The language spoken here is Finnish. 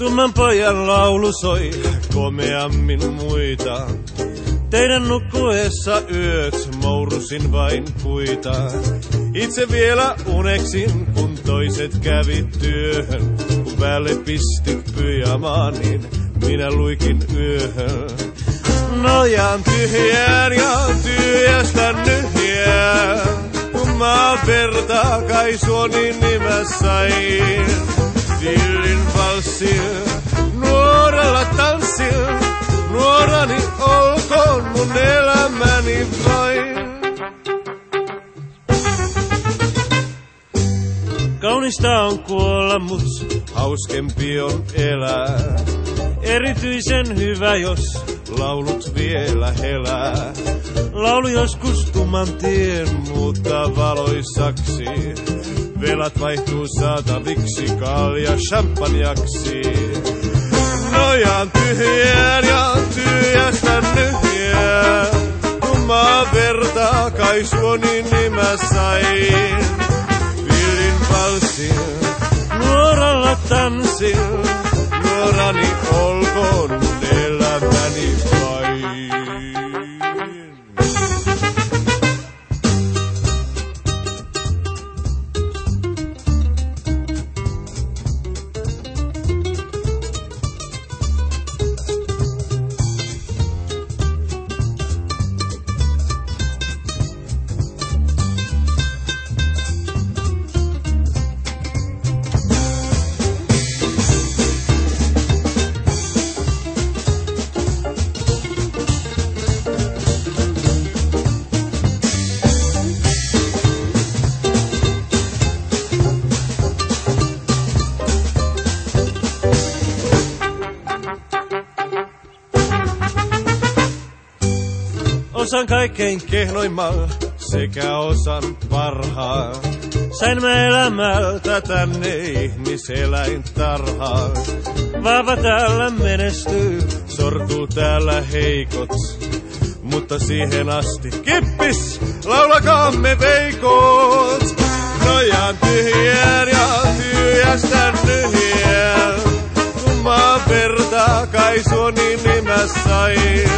Tumman pojan laulu soi komeammin muita. Teidän nukkuessa yöt mourusin vain puita. Itse vielä uneksin, kun toiset kävit työhön. Kun päälle pistit pyjamaan, niin minä luikin yöhön. Nojaan tyhjään ja tyhjästä nyhjään. Kun maa vertaa kaisuoni nimä sain. Dillin valssin, nuorella tanssin. Nuorani olkoon mun elämäni vain. Kaunista on kuolla, mut hauskempi on elää. Erityisen hyvä, jos laulut vielä helää. Laulu joskus tumman tien muuttaa valoisaksi. Velat vaihtuu saataviksi, kalja champanjaksi. Nojaan tyhjään ja tyhjästä nyhjään. Kun maa vertaa kaisuoni nimä sain. Villin valssin, nuoralla tanssin. Nuorani olkoon mun elämäni vain. Osan kaikkein kehnoimman sekä osan parhaan. Sain mä elämältä tänne ihmiseläintarhaan. Vahva täällä menestyy, sortuu täällä heikot. Mutta siihen asti kippis, laulakaamme veikot. Nojaan tyhjään ja tyhjästä nyhjään. Kun maa vertaa kaisuoni nimä sain.